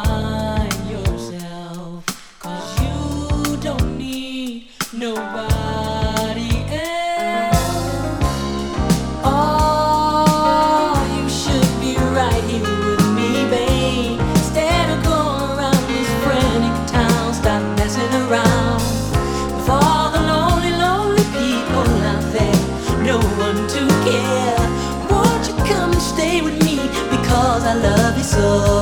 find yourself, 'cause you don't need nobody else. Oh, you should be right here with me, babe. Instead of going around this frantic town, stop messing around with all the lonely, lonely people out there. No one to care. Won't you come and stay with me, because I love you so.